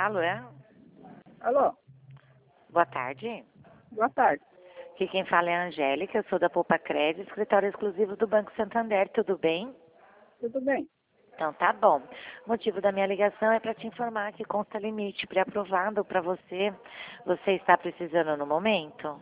Alô, é? Alô, Boa tarde. boa tarde. Aqui quem fala é a Angélica, eu sou da Poupa Crédito, escritório exclusivo do Banco Santander, tudo bem? Tudo bem? Então tá bom. O motivo da minha ligação é para te informar que consta limite pré-aprovado para você. Você está precisando no momento?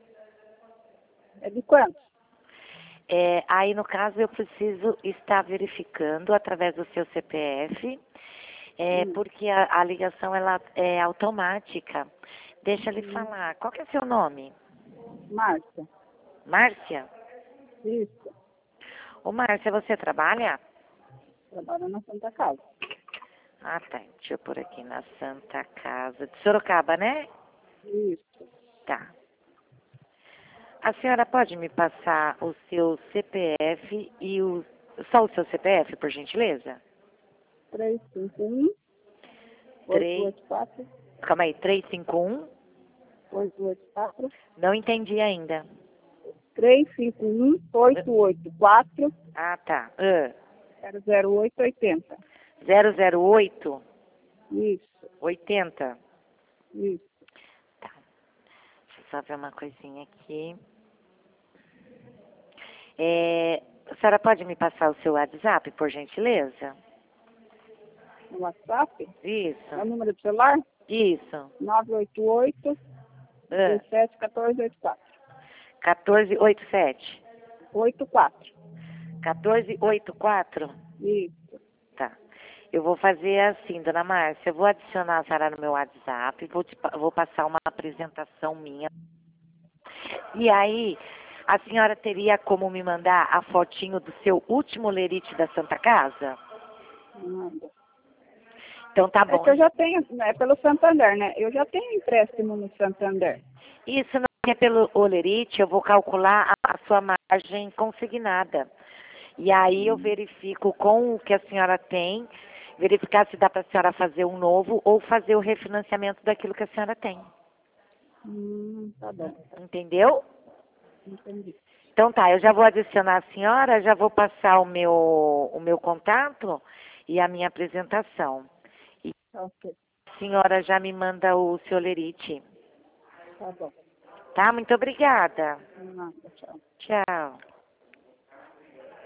É de quanto? Aí no caso eu preciso estar verificando através do seu CPF, porque a ligação ela é automática. Deixa ele falar. Qual que é seu nome? Márcia. Márcia? Isso. Ô Márcia, você trabalha? Trabalho na Santa Casa. Ah, tá. Deixa eu pôr aqui na Santa Casa de Sorocaba, né? Isso. Tá. A senhora pode me passar o seu CPF e só o seu CPF, por gentileza? 351 3, 884 calma aí, 351? 884 Não entendi ainda. 351 884 Ah, tá. 00880. 008 Isso. 80. Isso. Tá. Deixa eu só ver uma coisinha aqui. A senhora pode me passar o seu WhatsApp, por gentileza? No WhatsApp? Isso. É o número do celular? Isso. 988 17 1484. 1487. 84. 1484? Isso. Tá. Eu vou fazer assim, dona Márcia, eu vou adicionar a senhora no meu WhatsApp, vou passar uma apresentação minha. E aí, a senhora teria como me mandar a fotinho do seu último lerite da Santa Casa? Nada. Então tá É bom. que eu já tenho, é pelo Santander, né? Eu já tenho empréstimo no Santander. Isso não é pelo olerite, eu vou calcular a sua margem consignada. E aí eu verifico com o que a senhora tem, verificar se dá para a senhora fazer um novo ou fazer o refinanciamento daquilo que a senhora tem. Tá bom. Entendeu? Entendi. Então tá, eu já vou adicionar a senhora, já vou passar o meu contato e a minha apresentação. E Ok. a senhora já me manda o seu lerite. Tá bom. Tá? Muito obrigada. Nada, tchau. Tchau.